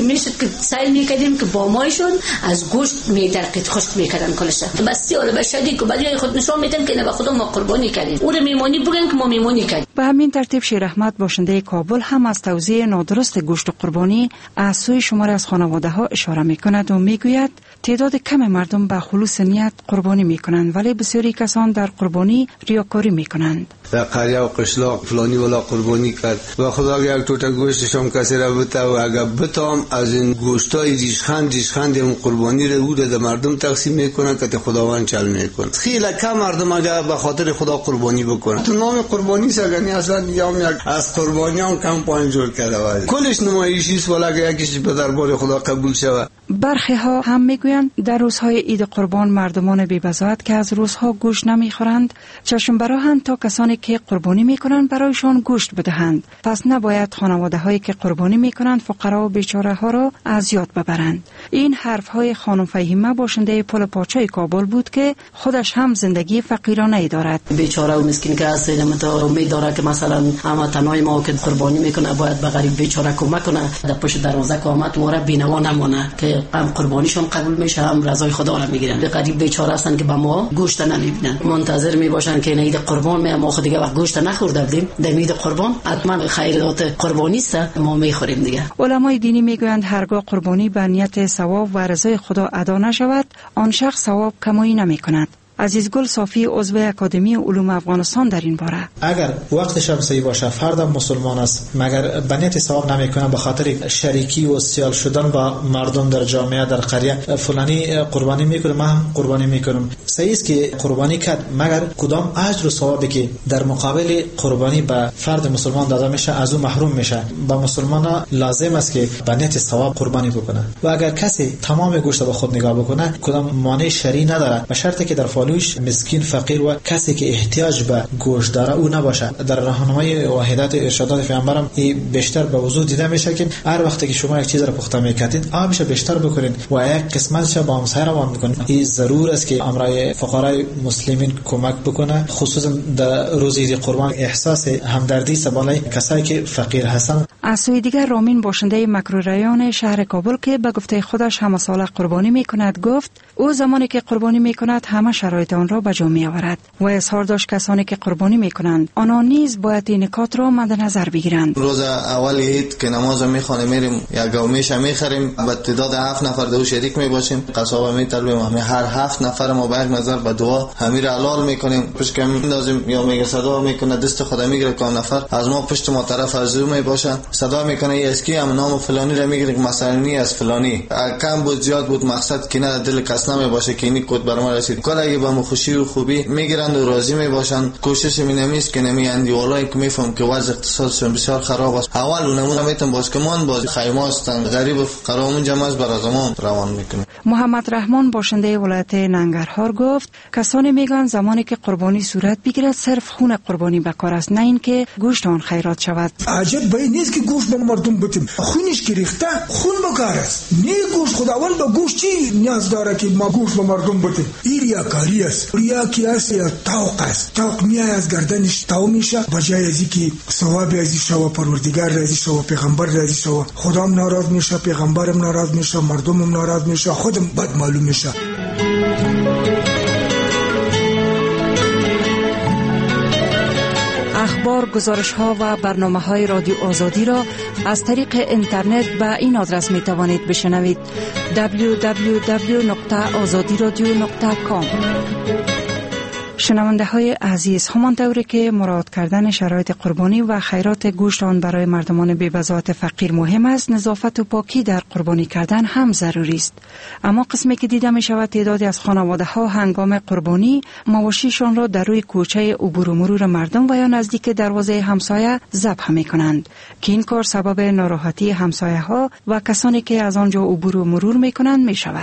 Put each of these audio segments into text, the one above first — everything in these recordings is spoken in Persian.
که میشد که سعی میکردیم که با مایشون از گوشت میدرقید خشک میکردن کلش. بسیار بشدی که ولی خود نشون میدن که نه به خودم ما قربانی کردیم. اون میمونی بگن که ما میمونی کردیم. به همین ترتیب شیر احمد باشنده کابل هم از توزیع نادرست گوشت قربانی از سوی شماری از خانواده‌ها اشاره میکند و میگوید تعداد کم مردم به خلوص نیت قربانی میکنند ولی بسیاری کسان در قربانی ریاکاری میکنند. در قریه و قشلاق فلانی ولا قربانی کرد و خدا یک توته گوشتشم کسی را بته و اگر بتام از این گوشتای ریشخند اون قربانی رو بود در مردم تقسیم میکنن که خداوند چل میکنه. خیلی کم مردم اگر به خاطر خدا قربانی بکنن تو نام قربانی سگنی اصلا یا یک از قربانیان کمپاین جور کرده و کلش نمایشی است ولی اگر یکیش به دربار خدا قبول شود. برخی ها هم میگویند در روزهای عید قربان مردمان بی‌بضاعت که از روزها گوشت نمیخورند چشم براهند تا کسانی که قربانی میکنند برایشان گوشت بدهند. پس نباید خانواده هایی که قربانی میکنند فقرا و بیچاره ها را از یاد ببرند. این حرف های خانم فهیمه باشنده پل پاچه کابل بود که خودش هم زندگی فقیرانه ای دارد. بیچاره و مسکین که هست امید داره که مثلا اما تنهای ما که قربانی میکنه باید به غریب بیچاره کمک کنه. در پشت دروازه قامت وره بینوا نمونه که هم قربانیشون قبول میشه هم رضای خدا را میگیرن. به غریب بیچاره هستن که با ما گوشت نمیبینن منتظر میباشن که عید قربان ما خود دیگه وقت گوشت نخورده بودیم در عید قربان حتما خیرات قربانی است ما میخوریم دیگه. علمای دینی میگویند هرگاه قربانی به نیت ثواب و رضای خدا ادا نشود آن شخص ثواب کمایی نمیکند. عزیزگل صافی عضو اکادمی علوم افغانستان در این باره اگر وقت شمسی باشه فرد مسلمان است مگر به نیت ثواب نمیکنه به خاطر شریکی و سیال شدن با مردم در جامعه در قریه فلانی قربانی میکنه من هم قربانی میکنم صحیح است که قربانی کرد مگر کدام اجر و ثوابی که در مقابل قربانی به فرد مسلمان داده میشه از او محروم میشه. با مسلمان لازم است که به نیت ثواب قربانی بکنه و اگر کسی تمام گوشت به خود نگاه بکنه کدام مانع شرعی نداره به شرطی که در فالوش مسکین فقیر و کسی که احتیاج به گوشت داره او نباشه. در راهنمای و هدایت ارشادات پیامبرم این بیشتر به وضوح دیده میشه که هر وقتی که شما یک چیز را پخته میکنید آبش بیشتر بکنید و یک قسمتش با همسایه روان بکنید. این ضرور است که امرای فقرای مسلمین کمک بکنه خصوصا در روز عید قربان احساس همدردی سبالای کسایی که فقیر هستند. از سوی دیگر رامین باشنده مکروریان شهر کابل که به گفته خودش همه ساله قربانی میکند گفت او زمانی که قربانی میکند همه شرایط آن را به جا میآورد و اظهار داشت کسانی که قربانی میکنند آنها نیز باید این نکات را مد نظر بگیرند. روز اول عید که نماز میخوانیم میریم یک گومیش میخریم به تعداد 7 نفر دو شریک میباشیم قصابه میطلبیم همه هر 7 نفر ما به یک نظر به دعا همین را حلال میکنیم پشت کم میندازیم یا میگه صدا میکنه دست خدا میگیره که نفر از ما پشت ما طرف ارزو میباشن صدا میکنه اسکی هم نام فلانی را میگیره که مثلا نی از فلانی کم بود زیاد بود مقصد که نه دل کس نمیباشه که این کد برام رسید کلا با ما خوشی و خوبی میگیرند و راضی میباشن. کوشش مینمیست که نمیاندی والله که میفهم که وضع اقتصادشون بسیار خراب است. اول اونمون میتون باز کمان باز خیمه هستند غریب و فقرامون جمع از برازمان روان میکنه. محمد رحمان باشنده ولایت ننگرهار گفت کسانی میگن زمانی که قربانی صورت بگیرد صرف خون قربانی به کار است نه اینکه گوشت آن خیرات شود. عجب به این نیست که گوشت به مردم بدیم خونش که ریخته خون به کار است نه گوشت خداوند به گوشت چی نیاز داره که ما گوشت به مردم بدیم. این ریاکاری است. ریاکی است یا توق است. توق میای از گردنش تو میشه بجای از اینکه ثواب از شو پروردگار راضی شو پیغمبر راضی شو خدام ناراض میشه پیغمبرم ناراض میشه مردمم ناراض میشه خودم بد معلوم میشه. اخبار، گزارش‌ها و برنامه‌های رادیو آزادی را از طریق اینترنت به این آدرس می‌توانید بشنوید: www.azadiradio.com. شنونده های عزیز، همانطوری که مراعات کردن شرایط قربانی و خیرات گوشت آن برای مردمان بی‌بضاعت فقیر مهم است، نظافت و پاکی در قربانی کردن هم ضروری است. اما قسمی که دیده می شود تعدادی از خانواده ها هنگام قربانی مواشیشان را در روی کوچه عبور و مرور مردم و یا نزدیک دروازه همسایه ذبح می کنند که این کار سبب ناراحتی همسایه ها و کسانی که از آنجا عبور و مرور می کنند می شود.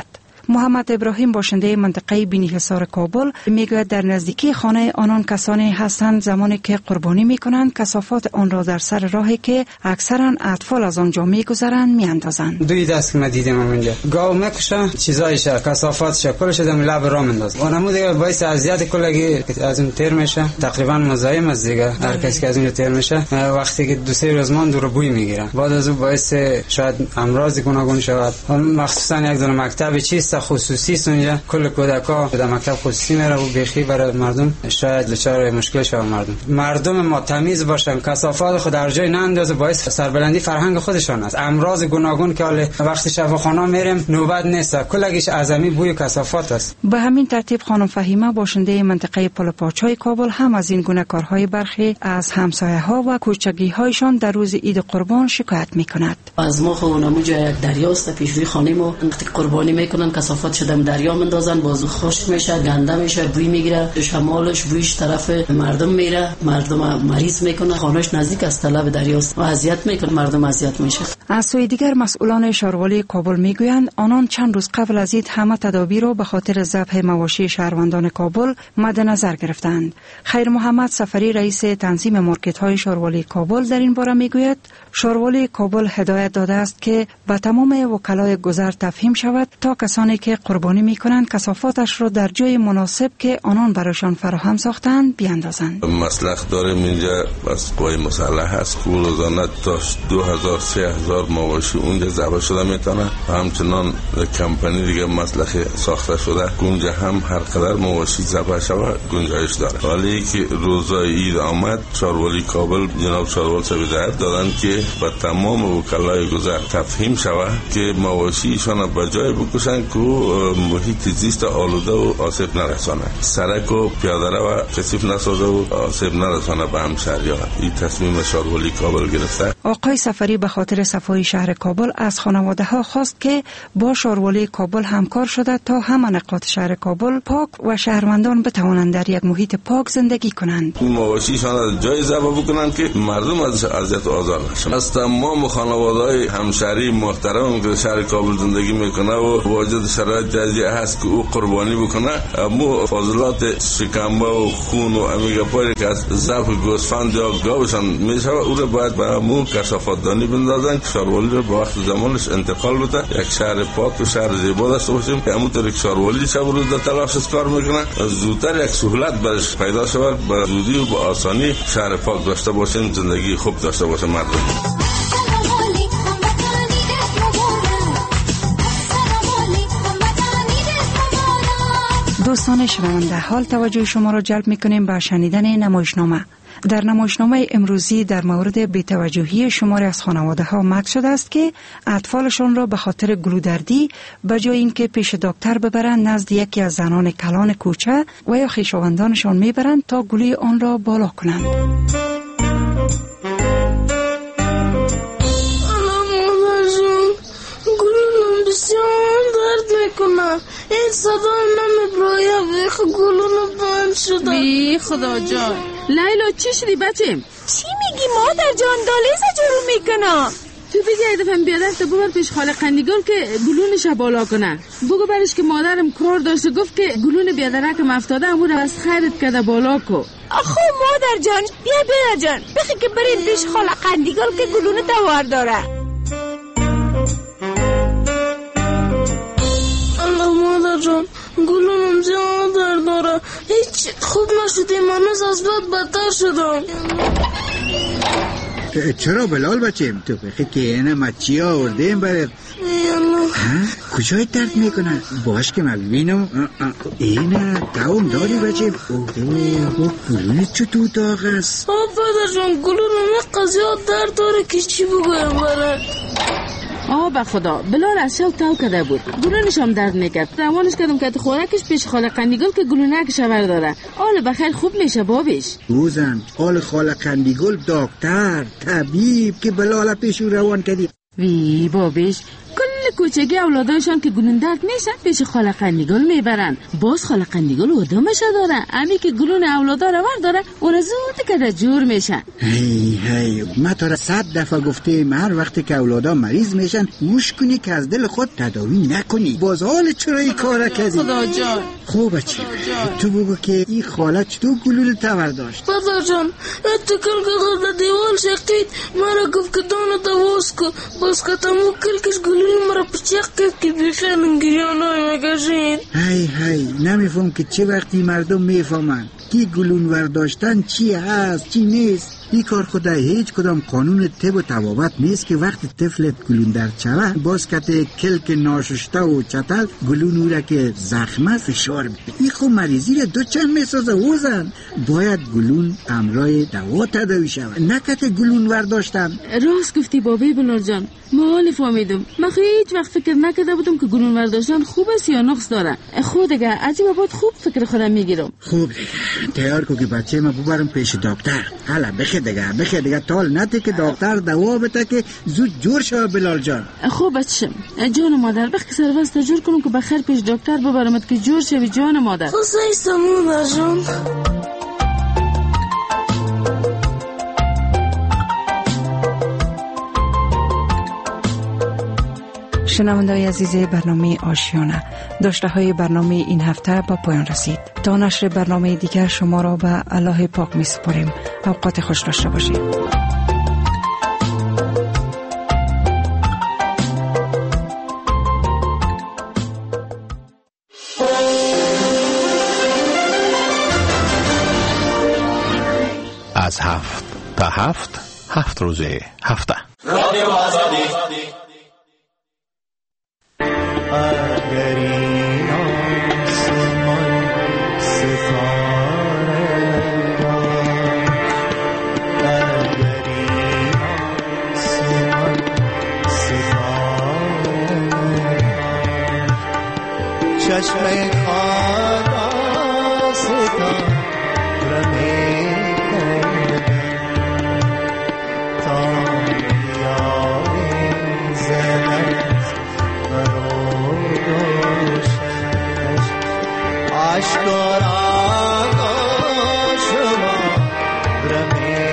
محمد ابراهیم باشنده منطقه بینی حصار کابل میگوید در نزدیکی خانه آنان کسانی هستند زمانی که قربانی میکنند کثافات آن را در سر راهی که اکثرا اطفال از آنجا میگذرند میاندازند. دوی دست که ما دیدیم اونجا گاو میکشه چیزایش کثافاتش کلش دم لب راه میندازه. اونمو دیگه باعث اذیت کلگی از اون تیر میشه. تقریبا مزاحم از دیگه هر کسی که از اونجا تیر میشه وقتی که 2-3 روز مان دور بوی میگیره. بعد از اون باعث شاید امراض گوناگون شود. مخصوصا یک دونه مکتب چیست خصوصی است اونجا کل کودکا به مکتب خصوصی میره و بخی برای مردم شاید دچار مشکل شود. مردم ما تمیز باشن کثافات خود در جای نندازه باعث سربلندی فرهنگ خودشان است. امراض گوناگون که وقتی شفاخانه میریم نوبت نیست کلگیش اعظمی بوی کثافات است. به همین ترتیب خانم فهیمه باشنده منطقه پلپاچای کابل هم از این گونه کارهای برخی از همسایه‌ها و کوچگی‌هایشان در روز عید قربان شکایت می‌کند. از ما خو نموجه یک دریاست پیش روی خانه ما وقتی قربانی میکنن کثافات شده دریا مندازن بازو خشک میشه گنده میشه بوی میگیره شمالش بویش طرف مردم میره مردم مریض میکنه خانهش نزدیک است طلب دریاست و اذیت میکنه مردم اذیت میشه. از سوی دیگر مسئولان شهروالی کابل میگویند آنان چند روز قبل از عید همه تدابیر را به خاطر ذبح مواشی شهروندان کابل مد نظر گرفتند. خیر محمد سفری رئیس تنظیم مارکت‌های شهروالی کابل در این باره میگوید شهروالی کابل هدایت داده است که به تمام وکلای گذر تفهیم شود تا کسانی که قربانی میکنند کثافاتش را در جای مناسب که آنان برایشان فراهم ساختند بیاندازند. مسلخ داریم اینجا از قوای مسلح هست که روزانه تا 2000-3000 مواشی اونجا ذبح شده میتونه و همچنان کمپانی دیگه مسلخ ساخته شده که اونجا هم هر قدر مواشی ذبح شود گنجایش داره. ولی که روزای عید آمد شهروالی کابل جناب شهروال صاحب هدایت دادن که با تمام وکلای گذر تفهیم شود که مواشیشان به جای بکشن که محیط زیست آلوده و آسیب نرسانه سرک و پیاده رو کثیف نسازه و آسیب نرسانه به همشهریان. این تصمیم شهروالی کابل گرفته. آقای سفری به خاطر صفای شهر کابل از خانواده ها خواست که با شهروالی کابل همکار شده تا همه نقاط شهر کابل پاک و شهروندان بتوانند در یک محیط پاک زندگی کنند. مواشیشان جای ذبح بکنند که مردم از اذیت و آزار نشن. از تمام خانواده‌های همشهری محترم که شهر کابل زندگی میکنه و واجد شرایط جزیه هست که او قربانی بکنه مو فاضلات شکمبه و خون و امیگا پاری که از ذبح گوسفند یا گاوشان میشه او را باید به مو کثافات دانی بندازن. شهروالی رو به وقت زمانش انتقال بده یک شهر پاک و شهر زیبا داشته باشیم که همونطور که شهروالی شب روز در تلاشش کار میکنه زودتر یک سهولت برش پیدا شود به زودی و به آسانی شهر پاک داشته باشیم زندگی خوب داشته باشه مردم. دوستان شنونده حال توجه شما را جلب می‌کنیم به شنیدن نمایشنامه. در نمایشنامه امروزی در مورد بی‌توجهی شماری از خانواده‌ها مد شده است که اطفالشان را به خاطر گلودردی به جای اینکه پیش دکتر ببرند نزد یکی از زنان کلان کوچه و یا خویشاوندانشان میبرند تا گلوی آن را بالا کنند. این صدا نمیبرایم ویخ گلونو بند شده. بی خدا جان لیلا چی شدی بچیم؟ چی میگی مادر جان دالیزه جارو میکنم. تو بگی ای دفعه بیادر تا ببر پیش خاله قندیگل که گلونش بالا کنه. بگو برش که مادرم کار داشته گفت که گلون بیادرکم افتاده امور از خیرت کده بالا کو. آخو مادر جان بیا جان بخی که برید پیش خاله قندیگل که گلون دوار داره. مادر جان گلونم زیاد درد داره هیچ خوب نشده منوز از بد بدتر شدم. چرا بلال بچیم تو بخی که اینه ما چی آوردیم برد کجای درد میکنن باش که ما ببینم اینه دوام داری بچیم گلونت چطور داغ است پدر جان گلونم یک قضیات درد داره که چی بگویم برد. به خدا بلال از شب تاو کده بود گلونش هم درد میکرد روانش کردم که خوراکش پیش خاله قندیگل که گلونکش ور داره حال بخیر خوب میشه بابیش روزم حال خاله قندیگل دکتر طبیب که بلال پیش روان کردی وی بابیش کل کوچگی اولادایشان که گلوندرد میشن پیش خاله قندیگل میبرن. باز خاله قندیگل ودامش داره. امی که گلون اولادا رو داره اون زود که جور میشن. هی ما تو را 100 دفعه گفتیم هر وقتی که اولادا مریض میشن گوش کنی که از دل خود تداوی نکنی. باز حال چرا این کارا کردی؟ خدا جان خوب بچه تو بگو که این خاله چطور گلول تور داشت؟ پدر جان اتکل که در دیوال شقید مرا گفت که دانو دواز که باز که تمو کلکش گلول مرا پچک کرد که بیخیرن گریانای مگشید. هی نمیفهم که چه وقتی مردم میفهمن که گلون ورداشتن چی هست چی نیست. این کار خدا هیچ کدام قانون طب و طبابت نیست که وقتی طفلت گلون در چوه باز کته کلک ناششته و چتل گلون او را که زخمه فشار بده. این خود مریضی را دو چند میسازه وزن. باید گلون امرای دوا تداوی شود نه کته گلون ورداشتن. راست گفتی بابی بلال جان. ما حالی فهمیدم. من هیچ وقت فکر نکرده بودم که گلون ورداشتن خوب است یا نقص داره. خود دیگه عجیب بود خوب فکر خودم میگیرم. خوب تیار کو که بچه ما ببرم پیش دکتر. حالا بخیر دیگه تال نده که دکتر دوا بده که زود جور شود بلال جان. خوب بچم جان مادر بخی سروست جور کنم که بخیر پیش دکتر ببرمت که جور شوی جان مادر. خصیصا مادر جان. شنونده‌های عزیز برنامه آشیانه، داشته های برنامه این هفته با پایان رسید. تا نشر برنامه دیگر شما را به الله پاک می سپاریم. اوقات خوش داشته باشید. از 7 تا 7 روز هفته. رادیو آزادی. چشم خدا ستا رمی تا بیاری زنت برو دوشش عشق را شما رمی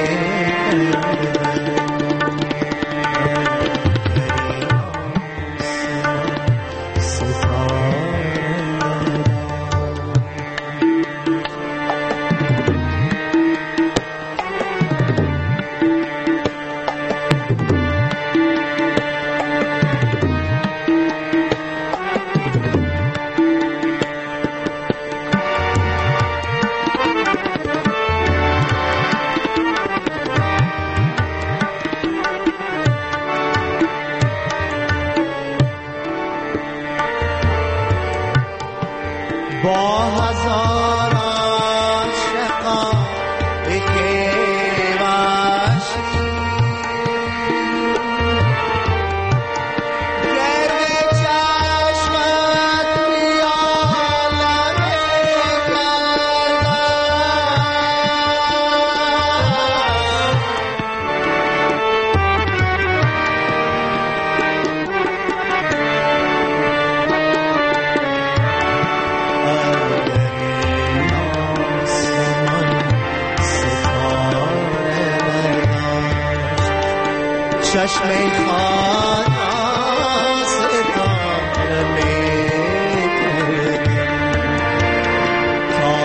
با هزار عاشقا که باشی گرد چشمت بیالم چشم خدا ستاره می‌کنه تا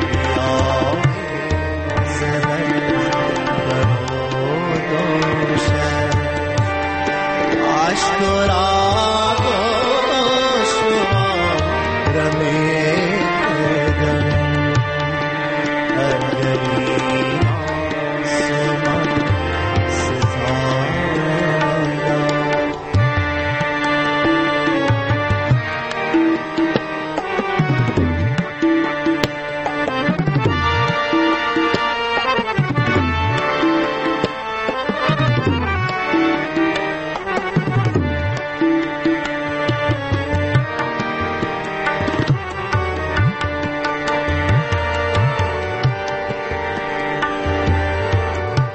بیای زمین برو دوشه عشق را شما رمیدن اگری آسمان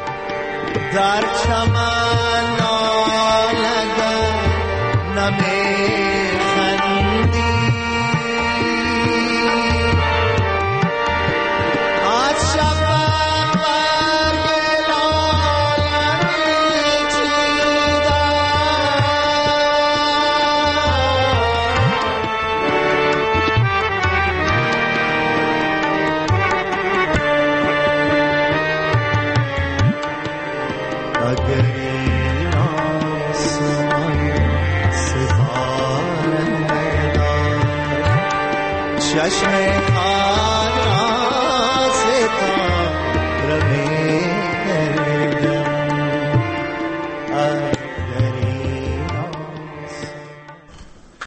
در چمن آلگه نمی چشم